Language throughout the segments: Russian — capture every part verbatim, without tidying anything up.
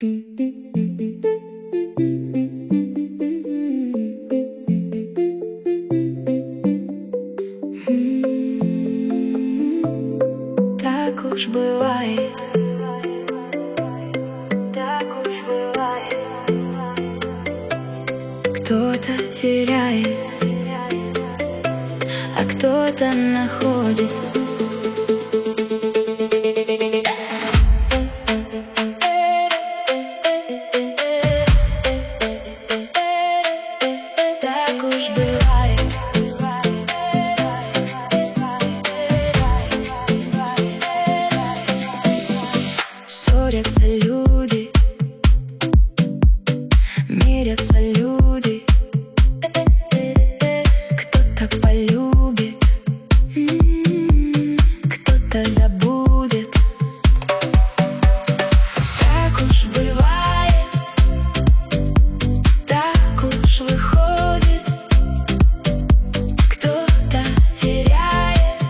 Так уж бывает, так уж бывает. Кто-то теряет, а кто-то находит. Так уж бывает. Ссорятся люди, мирятся люди. Кто-то полюбит, кто-то забудет. Так уж бывает, так уж выходит. Кто-то теряет,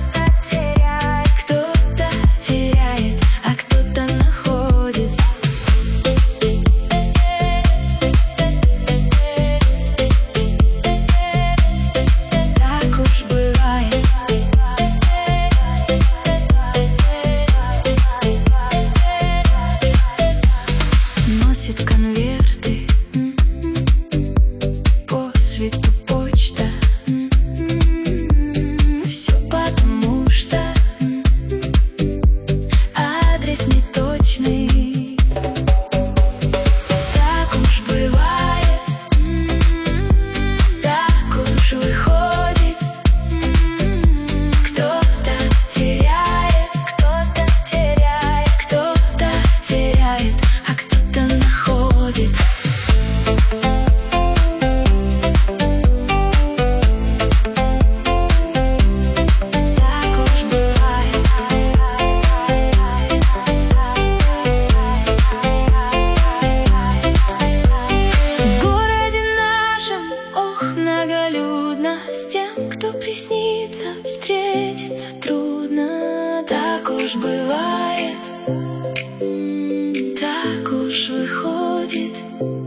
кто-то теряет, а кто-то находит. Так уж бывает. Носит конверты, по свету почта. Все потому что адрес неточный. Так уж бывает, так уж выходит. Кто-то теряет, кто-то теряет, кто-то теряет, а кто-то находит. Так уж бывает. В городе нашем, ох, многолюдно. С тем, кто приснится, встретиться трудно. Так уж бывает, так уж выходит.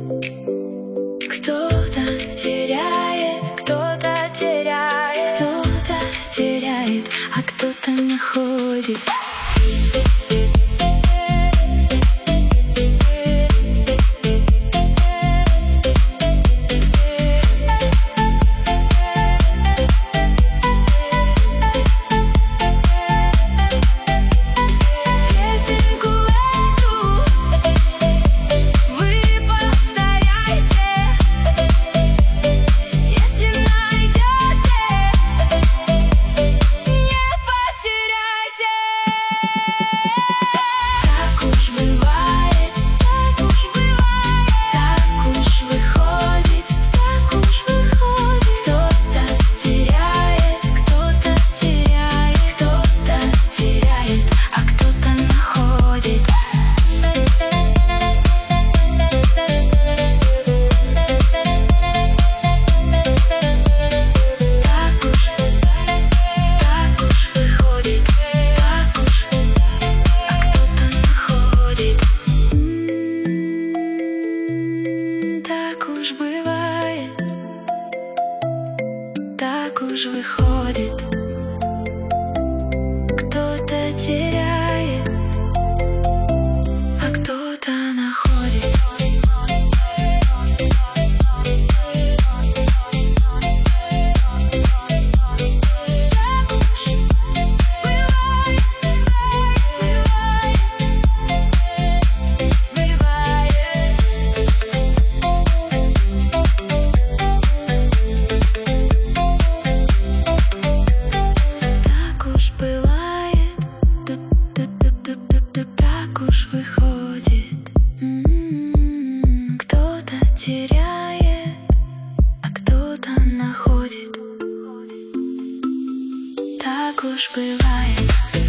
Кто-то теряет, кто-то теряет, кто-то теряет, а кто-то находит. Песенку эту вы повторяйте, если найдете, не потеряйте. Так уж бывает, так уж бывает, так уж выходит, так уж выходит. Кто-то теряет, кто-то теряет, кто-то теряет, а кто-то находит. Так уж, так уж выходит, так уж, а кто-то находит. М, Так уж бывает, так уж выходит. Кто-то теряет, а кто-то находит. Так уж бывает, бывает, бывает. Так уж бывает, так уж выходит. М, Кто-то теряет, а кто-то находит. Так уж бывает.